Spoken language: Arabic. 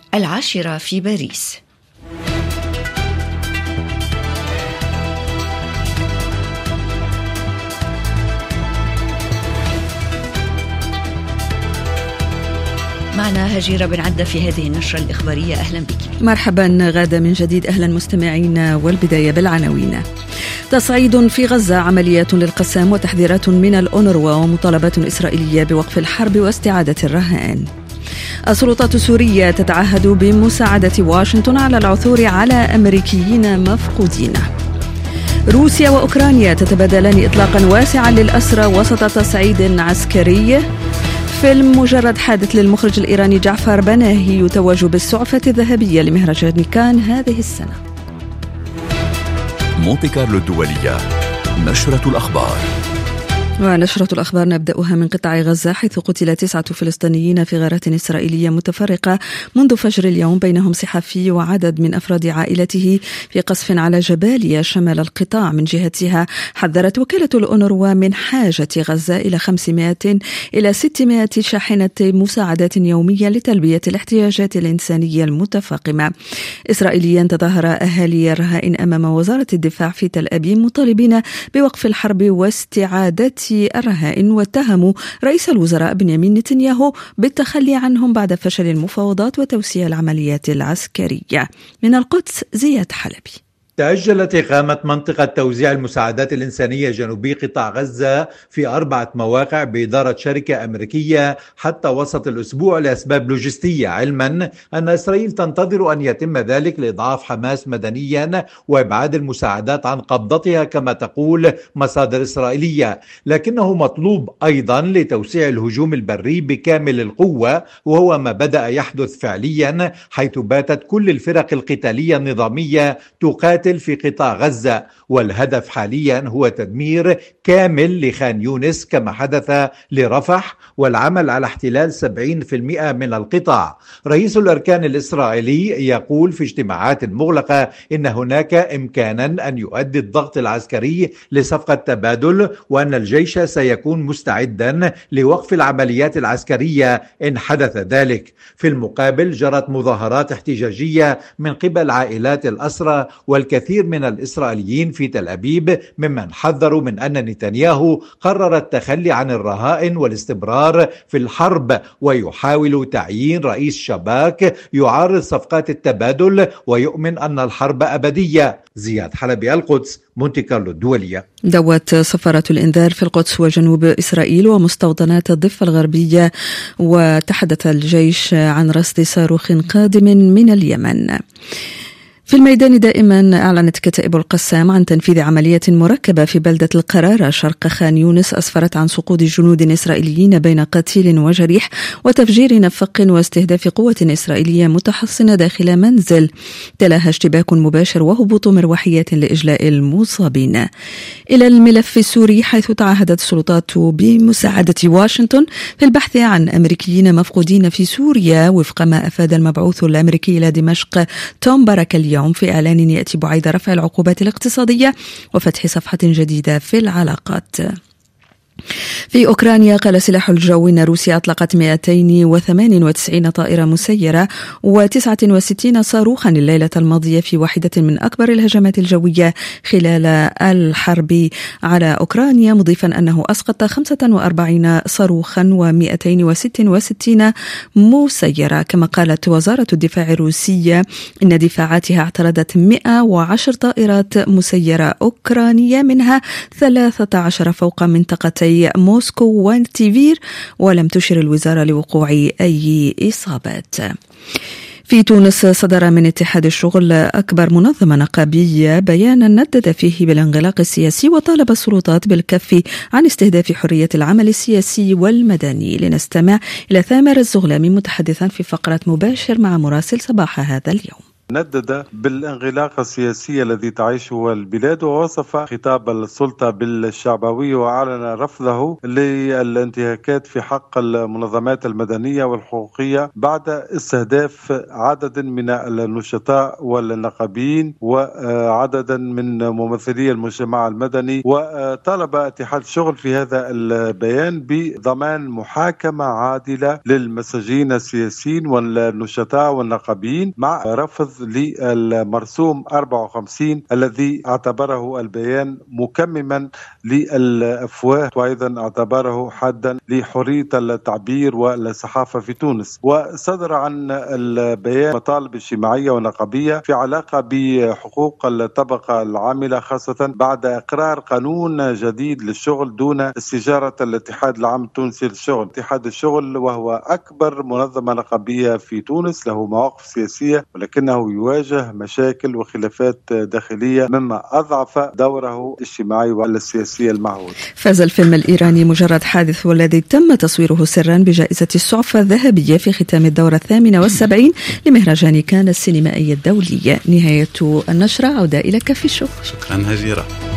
10 في باريس. معنا هجيرة بن عدة في هذه النشرة الإخبارية. أهلا بك. مرحبا غادة من جديد. أهلا مستمعين، والبداية بالعناوين. تصعيد في غزة، عمليات للقسام وتحذيرات من الأونروا ومطالبات إسرائيلية بوقف الحرب واستعادة الرهائن. السلطات السورية تتعهد بمساعدة واشنطن على العثور على أمريكيين مفقودين. روسيا وأوكرانيا تتبادلان إطلاقا واسعا للأسرى وسط تصعيد عسكري. فيلم مجرد حادث للمخرج الإيراني جعفر بناهي يتوج بالسعفة الذهبية لمهرجان كان هذه السنة. مونتي كارلو الدولية، نشرة الأخبار. ونشرة الأخبار نبدأها من قطاع غزة، حيث قتل 9 فلسطينيين في غارات إسرائيلية متفرقة منذ فجر اليوم، بينهم صحفي وعدد من أفراد عائلته في قصف على جباليا شمال القطاع. من جهتها حذرت وكالة الأونروا من حاجة غزة إلى 500 إلى 600 شاحنة مساعدات يومية لتلبية الاحتياجات الإنسانية المتفاقمة. إسرائيليا تظاهر أهالي الرهائن أمام وزارة الدفاع في تل أبيب مطالبين بوقف الحرب واستعادة الرهائن، واتهموا رئيس الوزراء بنيامين نتنياهو بالتخلي عنهم بعد فشل المفاوضات وتوسيع العمليات العسكرية. من القدس زياد حلبي. تأجلت إقامة منطقة توزيع المساعدات الإنسانية جنوبي قطاع غزة في 4 مواقع بإدارة شركة أمريكية حتى وسط الأسبوع لأسباب لوجستية، علما أن إسرائيل تنتظر أن يتم ذلك لإضعاف حماس مدنيا وإبعاد المساعدات عن قبضتها كما تقول مصادر إسرائيلية. لكنه مطلوب أيضا لتوسيع الهجوم البري بكامل القوة، وهو ما بدأ يحدث فعليا، حيث باتت كل الفرق القتالية النظامية تقاتل في قطاع غزة، والهدف حاليا هو تدمير كامل لخان يونس كما حدث لرفح، والعمل على احتلال 70% من القطاع. رئيس الأركان الإسرائيلي يقول في اجتماعات مغلقة إن هناك إمكانا أن يؤدي الضغط العسكري لصفقة تبادل، وأن الجيش سيكون مستعدا لوقف العمليات العسكرية إن حدث ذلك. في المقابل جرت مظاهرات احتجاجية من قبل عائلات الأسرى والكثير من الإسرائيليين في تل أبيب، ممن حذروا من أن نتنياهو قرر التخلي عن الرهائن والاستمرار في الحرب، ويحاول تعيين رئيس شباك يعارض صفقات التبادل ويؤمن أن الحرب أبدية. زياد حلبي، القدس، مونتي كارلو الدولية. دوت سفارة الإنذار في القدس وجنوب إسرائيل ومستوطنات الضفة الغربية، وتحدث الجيش عن رصد صاروخ قادم من اليمن. في الميدان دائما أعلنت كتائب القسام عن تنفيذ عملية مركبة في بلدة القرارة شرق خان يونس أسفرت عن سقوط جنود إسرائيليين بين قتيل وجريح وتفجير نفق واستهداف قوة إسرائيلية متحصنة داخل منزل، تلاها اشتباك مباشر وهبوط مروحيات لإجلاء المصابين. إلى الملف السوري، حيث تعهدت السلطات بمساعدة واشنطن في البحث عن أمريكيين مفقودين في سوريا، وفق ما أفاد المبعوث الأمريكي إلى دمشق توم بارك اليوم في إعلان يأتي بعيد رفع العقوبات الاقتصادية وفتح صفحة جديدة في العلاقات. في أوكرانيا، قال سلاح الجو إن روسيا أطلقت 298 طائرة مسيرة و69 صاروخا الليلة الماضية في واحدة من أكبر الهجمات الجوية خلال الحرب على أوكرانيا، مضيفا أنه أسقط 45 صاروخا و266 مسيرة. كما قالت وزارة الدفاع الروسية إن دفاعاتها اعترضت 110 طائرات مسيرة أوكرانية، منها 13 فوق منطقتي موسكو وانتيفير، ولم تشر الوزارة لوقوع أي إصابات. في تونس، صدر من اتحاد الشغل أكبر منظمة نقابية بيانا ندد فيه بالانغلاق السياسي وطالب السلطات بالكف عن استهداف حرية العمل السياسي والمدني. لنستمع إلى ثامر الزغلامي متحدثا في فقرة مباشر مع مراسل صباح هذا اليوم. ندد بالانغلاق السياسي الذي تعيشه البلاد، ووصف خطاب السلطة بالشعبوي وأعلن رفضه للانتهاكات في حق المنظمات المدنية والحقوقية بعد استهداف عدد من النشطاء والنقابيين وعددا من ممثلي المجتمع المدني. وطلب اتحاد الشغل في هذا البيان بضمان محاكمة عادلة للمساجين السياسيين والنشطاء والنقابيين مع رفض للمرسوم 54 الذي اعتبره البيان مكمما للأفواه، وأيضا اعتبره حدا لحرية التعبير والصحافة في تونس. وصدر عن البيان مطالب اجتماعية ونقابية في علاقة بحقوق الطبقة العاملة، خاصة بعد إقرار قانون جديد للشغل دون استجارة الاتحاد العام التونسي للشغل. اتحاد الشغل وهو أكبر منظمة نقابية في تونس، له مواقف سياسية ولكنه يواجه مشاكل وخلافات داخلية مما أضعف دوره الاجتماعي والسياسي المعهود. فاز الفيلم الإيراني مجرد حادث والذي تم تصويره سرا بجائزة السعفة الذهبية في ختام الدورة 78 لمهرجان كان السينمائي الدولي. نهاية النشرة، عودة إليك في الشغل. شكرا هجيرة.